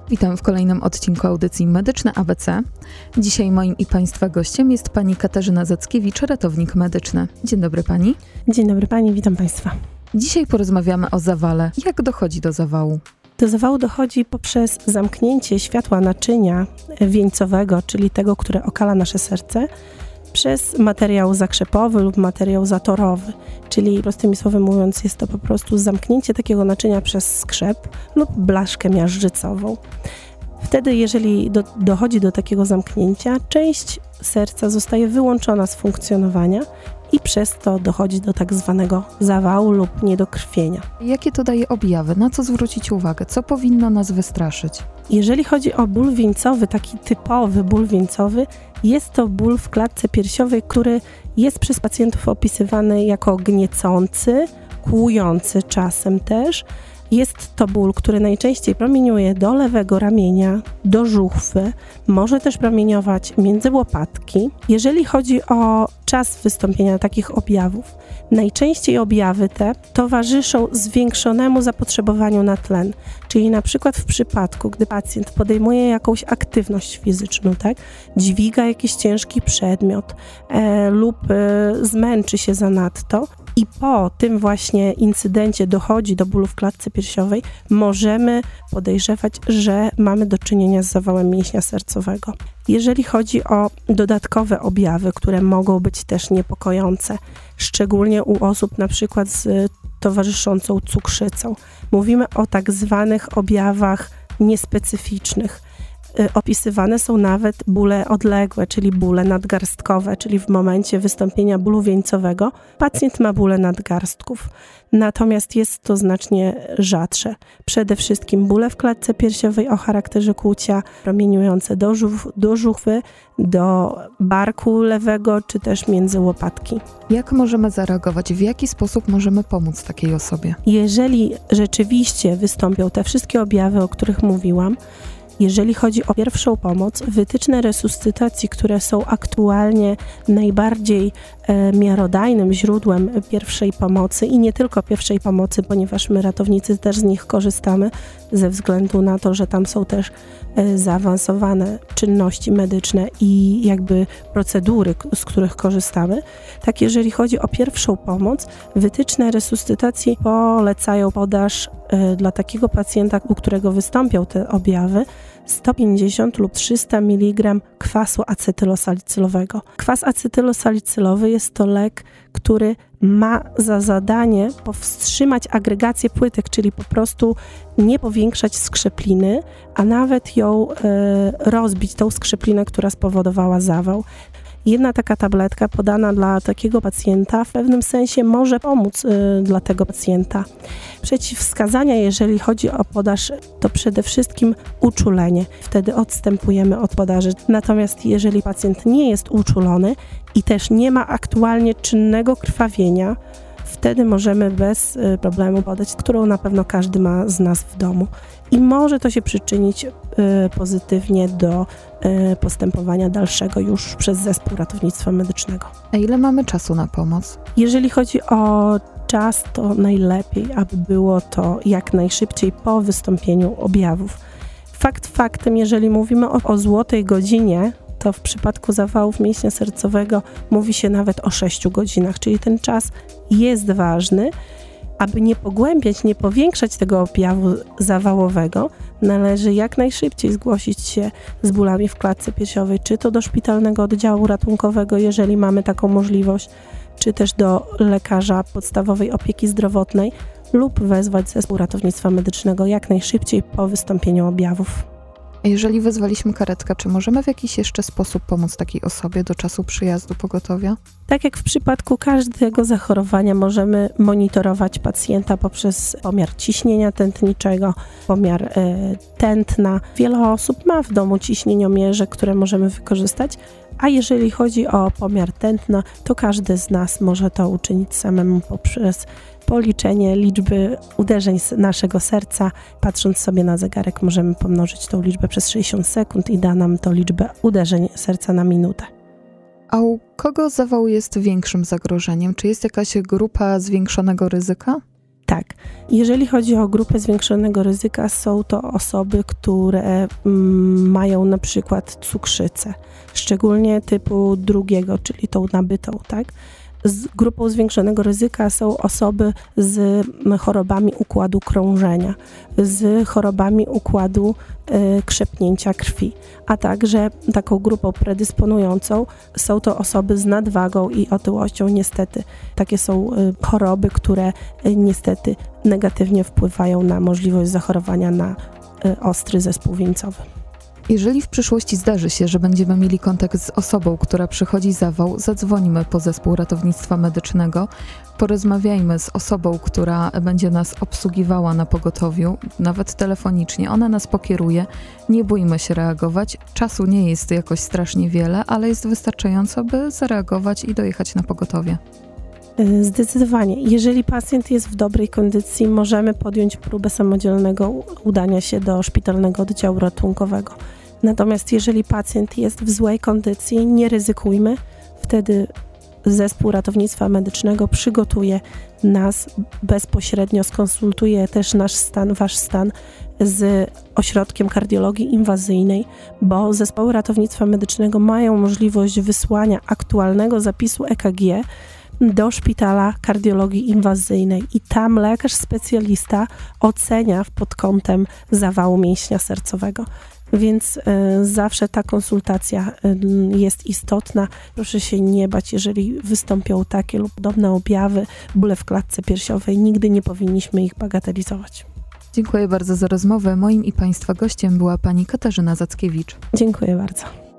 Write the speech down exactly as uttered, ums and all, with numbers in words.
Witam w kolejnym odcinku audycji Medyczne A B C. Dzisiaj moim i Państwa gościem jest pani Katarzyna Zackiewicz, ratownik medyczny. Dzień dobry pani. Dzień dobry pani, witam Państwa. Dzisiaj porozmawiamy o zawale. Jak dochodzi do zawału? Do zawału dochodzi poprzez zamknięcie światła naczynia wieńcowego, czyli tego, które okala nasze serce, przez materiał zakrzepowy lub materiał zatorowy, czyli prostymi słowy mówiąc jest to po prostu zamknięcie takiego naczynia przez skrzep lub blaszkę miażdżycową. Wtedy, jeżeli do, dochodzi do takiego zamknięcia, część serca zostaje wyłączona z funkcjonowania i przez to dochodzi do tak zwanego zawału lub niedokrwienia. Jakie to daje objawy? Na co zwrócić uwagę? Co powinno nas wystraszyć? Jeżeli chodzi o ból wieńcowy, taki typowy ból wieńcowy, jest to ból w klatce piersiowej, który jest przez pacjentów opisywany jako gniecący, kłujący czasem też. Jest to ból, który najczęściej promieniuje do lewego ramienia, do żuchwy, może też promieniować między łopatki. Jeżeli chodzi o czas wystąpienia takich objawów, najczęściej objawy te towarzyszą zwiększonemu zapotrzebowaniu na tlen, czyli na przykład w przypadku, gdy pacjent podejmuje jakąś aktywność fizyczną, tak, dźwiga jakiś ciężki przedmiot e, lub e, zmęczy się zanadto, i po tym właśnie incydencie dochodzi do bólu w klatce piersiowej, możemy podejrzewać, że mamy do czynienia z zawałem mięśnia sercowego. Jeżeli chodzi o dodatkowe objawy, które mogą być też niepokojące, szczególnie u osób na przykład z towarzyszącą cukrzycą, mówimy o tak zwanych objawach niespecyficznych. Opisywane są nawet bóle odległe, czyli bóle nadgarstkowe, czyli w momencie wystąpienia bólu wieńcowego pacjent ma bóle nadgarstków. Natomiast jest to znacznie rzadsze. Przede wszystkim bóle w klatce piersiowej o charakterze kłucia, promieniujące do, żuch, do żuchwy, do barku lewego, czy też między łopatki. Jak możemy zareagować? W jaki sposób możemy pomóc takiej osobie? Jeżeli rzeczywiście wystąpią te wszystkie objawy, o których mówiłam, jeżeli chodzi o pierwszą pomoc, wytyczne resuscytacji, które są aktualnie najbardziej e, miarodajnym źródłem pierwszej pomocy i nie tylko pierwszej pomocy, ponieważ my ratownicy też z nich korzystamy ze względu na to, że tam są też e, zaawansowane czynności medyczne i jakby procedury, z których korzystamy. Tak, jeżeli chodzi o pierwszą pomoc, wytyczne resuscytacji polecają podaż e, dla takiego pacjenta, u którego wystąpią te objawy, sto pięćdziesiąt lub trzysta miligramów kwasu acetylosalicylowego. Kwas acetylosalicyllowy jest to lek, który ma za zadanie powstrzymać agregację płytek, czyli po prostu nie powiększać skrzepliny, a nawet ją e, rozbić, tą skrzeplinę, która spowodowała zawał. Jedna taka tabletka podana dla takiego pacjenta w pewnym sensie może pomóc y, dla tego pacjenta. Przeciwwskazania, jeżeli chodzi o podaż, to przede wszystkim uczulenie. Wtedy odstępujemy od podaży. Natomiast jeżeli pacjent nie jest uczulony i też nie ma aktualnie czynnego krwawienia, wtedy możemy bez y, problemu podać, którą na pewno każdy ma z nas w domu. I może to się przyczynić y, pozytywnie do y, postępowania dalszego już przez zespół ratownictwa medycznego. A ile mamy czasu na pomoc? Jeżeli chodzi o czas, to najlepiej, aby było to jak najszybciej po wystąpieniu objawów. Fakt faktem, jeżeli mówimy o, o złotej godzinie, to w przypadku zawałów mięśnia sercowego mówi się nawet o sześciu godzinach, czyli ten czas jest ważny. Aby nie pogłębiać, nie powiększać tego objawu zawałowego, należy jak najszybciej zgłosić się z bólami w klatce piersiowej, czy to do szpitalnego oddziału ratunkowego, jeżeli mamy taką możliwość, czy też do lekarza podstawowej opieki zdrowotnej lub wezwać zespół ratownictwa medycznego jak najszybciej po wystąpieniu objawów. Jeżeli wezwaliśmy karetkę, czy możemy w jakiś jeszcze sposób pomóc takiej osobie do czasu przyjazdu pogotowia? Tak jak w przypadku każdego zachorowania możemy monitorować pacjenta poprzez pomiar ciśnienia tętniczego, pomiar y, tętna. Wiele osób ma w domu ciśnieniomierze, które możemy wykorzystać, a jeżeli chodzi o pomiar tętna, to każdy z nas może to uczynić samemu poprzez policzenie liczby uderzeń naszego serca. Patrząc sobie na zegarek, możemy pomnożyć tą liczbę przez sześćdziesiąt sekund i da nam to liczbę uderzeń serca na minutę. A u kogo zawał jest większym zagrożeniem? Czy jest jakaś grupa zwiększonego ryzyka? Tak. Jeżeli chodzi o grupę zwiększonego ryzyka, są to osoby, które mm, mają na przykład cukrzycę, szczególnie typu drugiego, czyli tą nabytą, tak? Z grupą zwiększonego ryzyka są osoby z chorobami układu krążenia, z chorobami układu y, krzepnięcia krwi, a także taką grupą predysponującą są to osoby z nadwagą i otyłością. Niestety takie są y, choroby, które y, niestety negatywnie wpływają na możliwość zachorowania na y, ostry zespół wieńcowy. Jeżeli w przyszłości zdarzy się, że będziemy mieli kontakt z osobą, która przychodzi zawał, zadzwonimy po zespół ratownictwa medycznego, porozmawiajmy z osobą, która będzie nas obsługiwała na pogotowiu, nawet telefonicznie. Ona nas pokieruje, nie bójmy się reagować. Czasu nie jest jakoś strasznie wiele, ale jest wystarczająco, by zareagować i dojechać na pogotowie. Zdecydowanie. Jeżeli pacjent jest w dobrej kondycji, możemy podjąć próbę samodzielnego udania się do szpitalnego oddziału ratunkowego. Natomiast jeżeli pacjent jest w złej kondycji, nie ryzykujmy. Wtedy zespół ratownictwa medycznego przygotuje nas bezpośrednio, skonsultuje też nasz stan, wasz stan z ośrodkiem kardiologii inwazyjnej, bo zespoły ratownictwa medycznego mają możliwość wysłania aktualnego zapisu E K G do szpitala kardiologii inwazyjnej i tam lekarz specjalista ocenia pod kątem zawału mięśnia sercowego. Więc y, zawsze ta konsultacja y, jest istotna. Proszę się nie bać, jeżeli wystąpią takie lub podobne objawy, bóle w klatce piersiowej, nigdy nie powinniśmy ich bagatelizować. Dziękuję bardzo za rozmowę. Moim i Państwa gościem była pani Katarzyna Zackiewicz. Dziękuję bardzo.